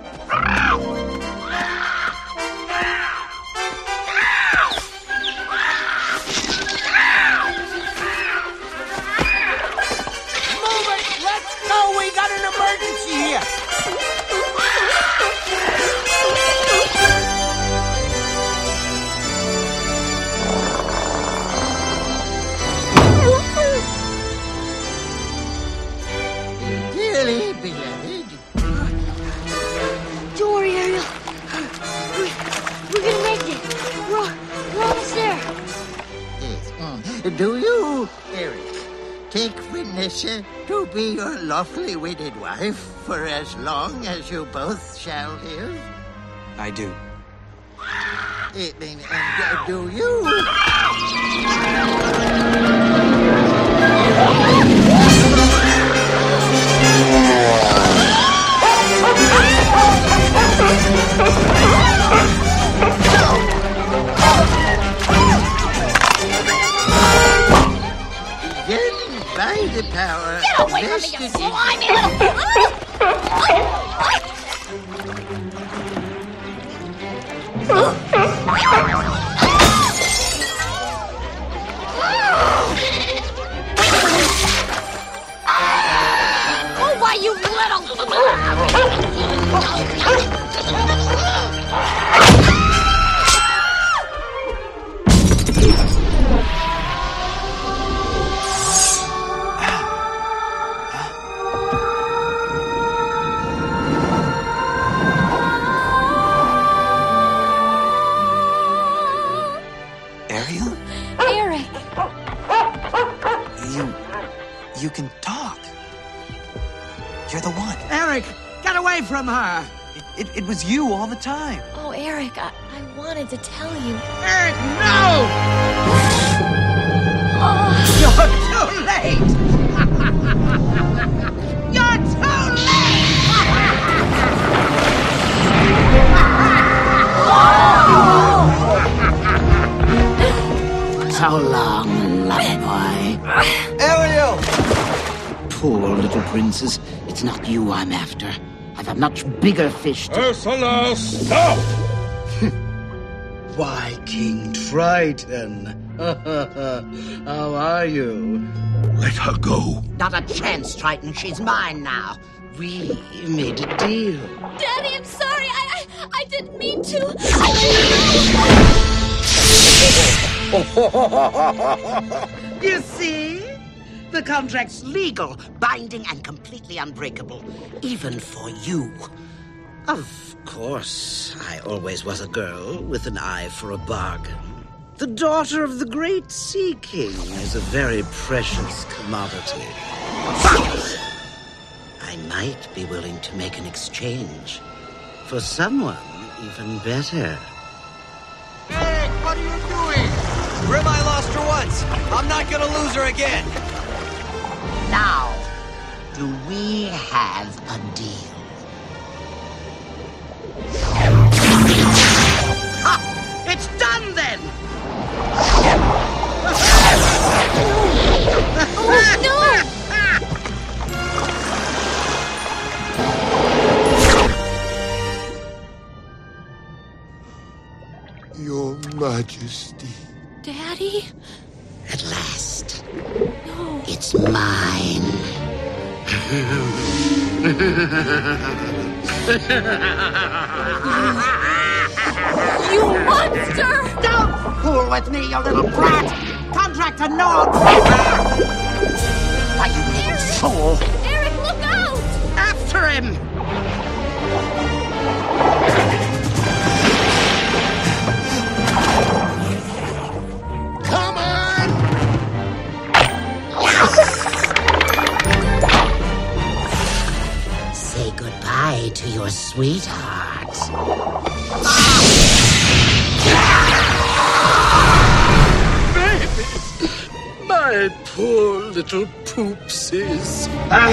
Move it! Let's go! We got an emergency here! Dearly beloved. Don't worry, Ariel. We're gonna make it. We're almost there. Yes. Do you, Eric, take Vanessa to be your lawfully wedded wife for as long as you both shall live? I do. And do you? Then, by the power Get away from me, you slimy Oh, why, you Ariel? Eric! You can talk. You're the one. Eric, get away from her! It was you all the time. Oh, Eric, I wanted to tell you. Eric, no! You're too late! You're too late! How long, lovely boy? Ariel! Poor little princess. It's not you I'm after. I've a much bigger fish to... Ursula, stop! Why, King Triton? How are you? Let her go. Not a chance, Triton. She's mine now. We made a deal. Daddy, I'm sorry. I didn't mean to. You see? The contract's legal, binding, and completely unbreakable. Even for you. Of course, I always was a girl with an eye for a bargain. The daughter of the great Sea King is a very precious commodity. But I might be willing to make an exchange for someone even better. Eric, what are you doing? Grim, I lost her once. I'm not gonna lose her again. Now, do we have a deal? Ha! It's done then! Your Majesty. Daddy? At last. No. It's mine. You monster! Don't fool with me, you little brat! Contract annulled! Why, you little fool! Eric, look out! After After him! Come on! Say goodbye to your sweetheart. Baby! My poor little poopsies.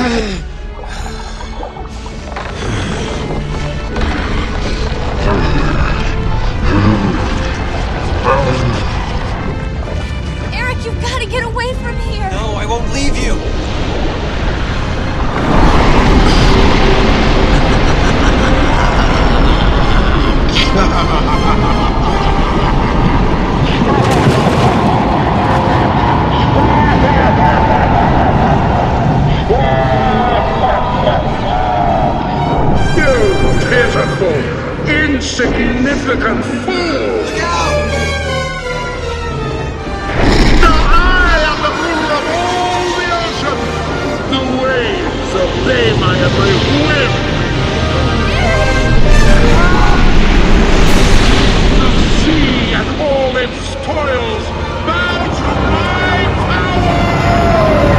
Eric, you've got to get away from here. No, I won't leave you. You pitiful, insignificant fool! Look out! Now I am the ruler of all the ocean! The waves obey my every whim! The sea and all its toils bow to my power!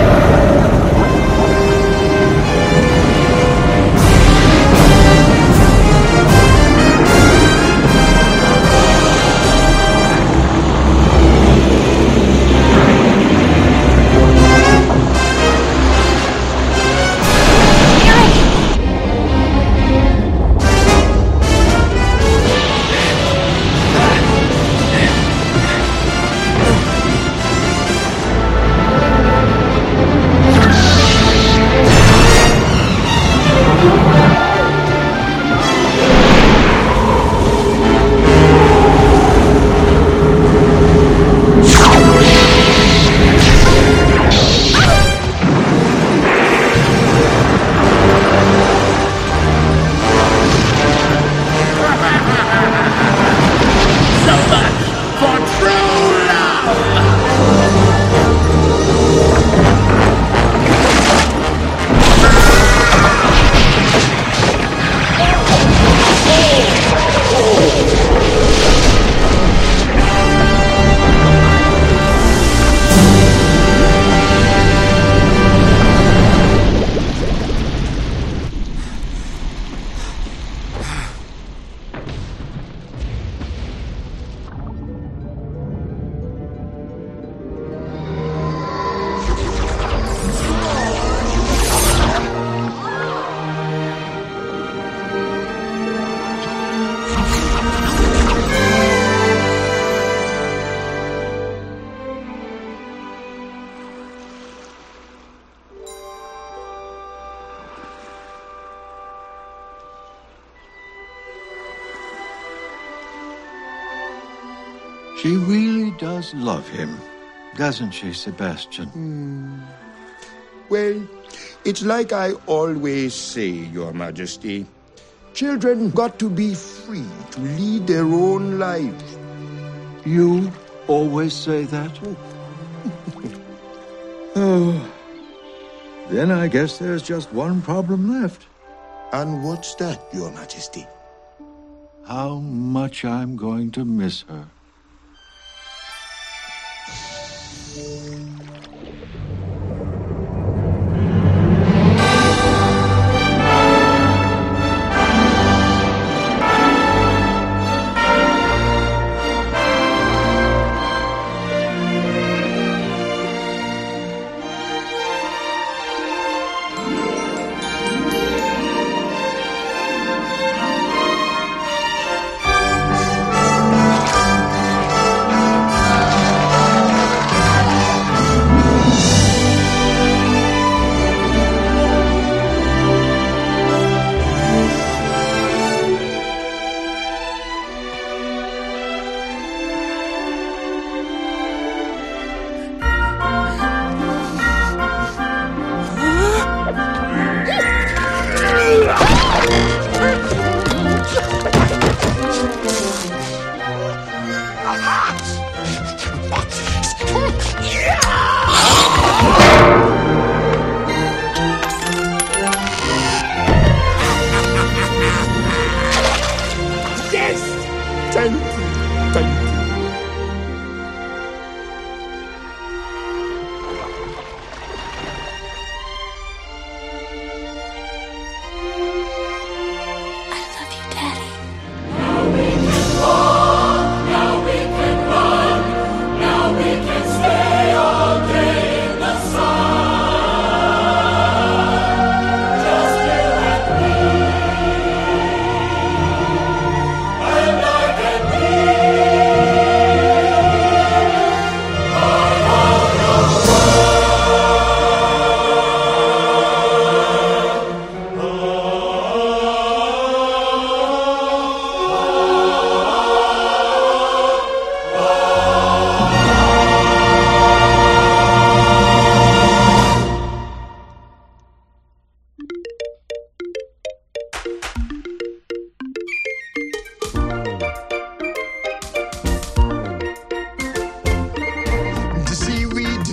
She really does love him, doesn't she, Sebastian? Well, it's like I always say, Your Majesty. Children got to be free to lead their own lives. You always say that? Oh, then I guess there's just one problem left. And what's that, Your Majesty? How much I'm going to miss her.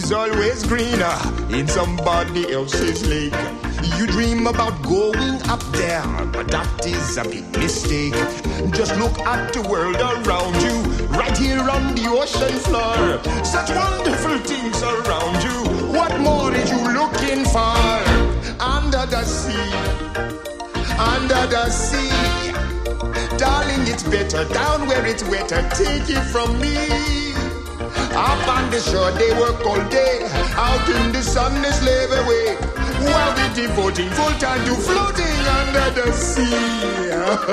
is always greener in somebody else's lake. You dream about going up there, but that is a big mistake. Just look at the world around you, right here on the ocean floor. Such wonderful things around you. What more are you looking for? Under the sea, under the sea. Darling, it's better down where it's wetter. Take it from me. Up on the shore, they work all day. Out in the sun, they slave away. While we're devoting full time to floating under the sea.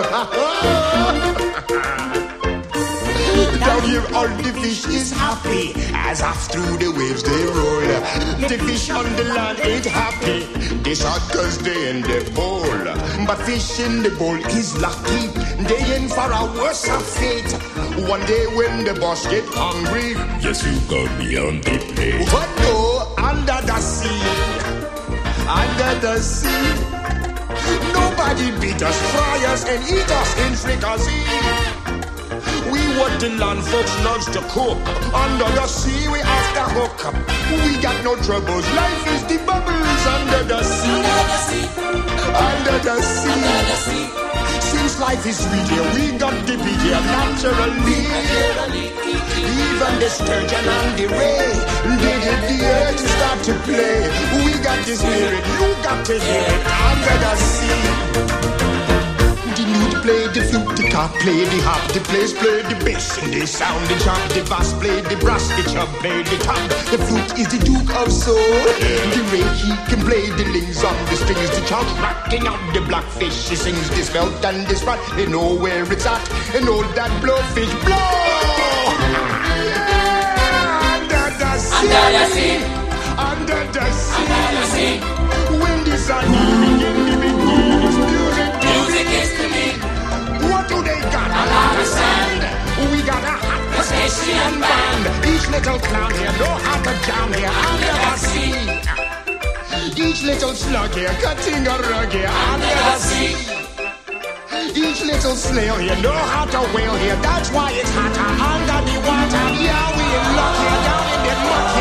Down here, all the fish is happy as off through the waves they roll. The fish on the land ain't happy. They shot cause they in the bowl. But fish in the bowl is lucky. They in for a worse fate. One day when the boss get hungry, yes, you got me on the plate. But no, under the sea, under the sea, nobody beat us, fry us, and eat us in fricassee. We want the land folks loves to cook. Under the sea, we off the hook. We got no troubles. Life is the bubbles under the sea. Under the sea. Under the sea. Since life is sweet here, we got to be here naturally. Even the sturgeon and the ray, they get the earth to start to play. We got the spirit, you got to hear it under the sea. The lute play the flute, the cop play the harp, the bass play the bass, and the sound the chant, the bass play the brass, the chub play the tongue. The flute is the Duke of Soul. The ray he can play the lings on the strings, the chant rocking out the blackfish. He sings this belt and this spot, they know where it's at, and all that blowfish blow. Under the sea, under the sea, under the sea. When the sun begins, the beginning is music. Music is to me. What do they got? A lot of sand. We got a hot crustacean band. Each little clown here know how to jam here under the sea. Each little slug here cutting a rug here under the sea. Each little snail here know how to whale here. That's why it's hotter under the water. Yeah, we in luck here down in the muck